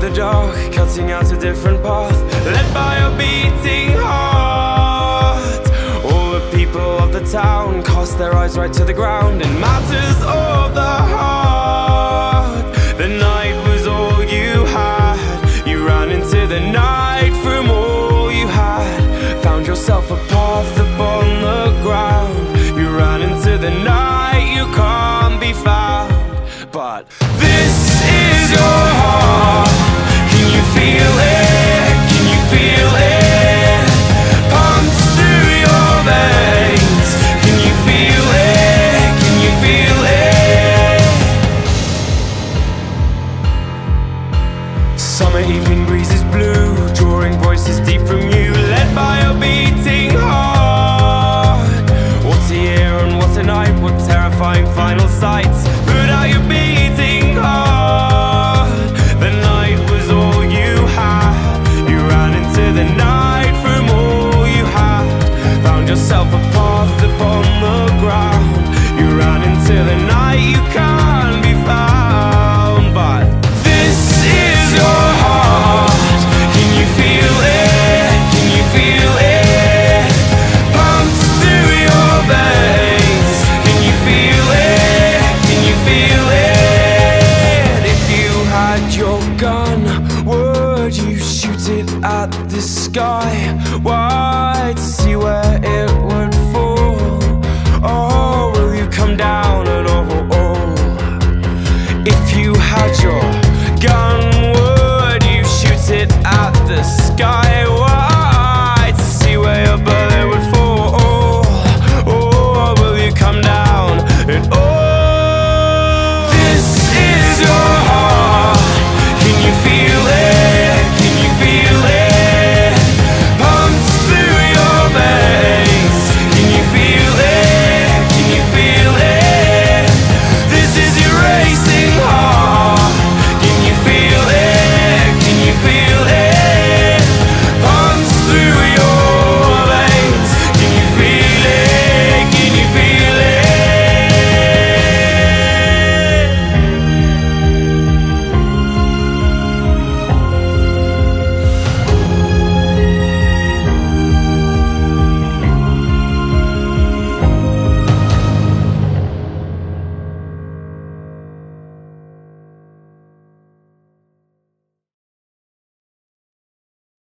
the dark, cutting out a different path, led by a beating heart. All the people of the town cast their eyes right to the ground in matters of the heart. The night was all you had. You ran into the night from all you had. Found yourself a path upon the ground. You ran into the night, you can't be found. But this is your heart. Can you feel it? Can you feel it? Pumps through your veins. Can you feel it? Can you feel it? Summer evening breezes blue, drawing voices deep from you, led by a beating heart. What a year and what a night, what terrifying final sights. Put out your beating heart. The night was all you had. You ran into the night from all you had. Found yourself a path upon the ground. You ran into the night, you can't be found. But this is your heart. Can you feel it? Can you feel it? Pumps through your veins. Can you feel it? Can you feel it? If you had your gun, would you shoot it at the sky? Why? To see where it would fall? Or will you come down at all? If you had your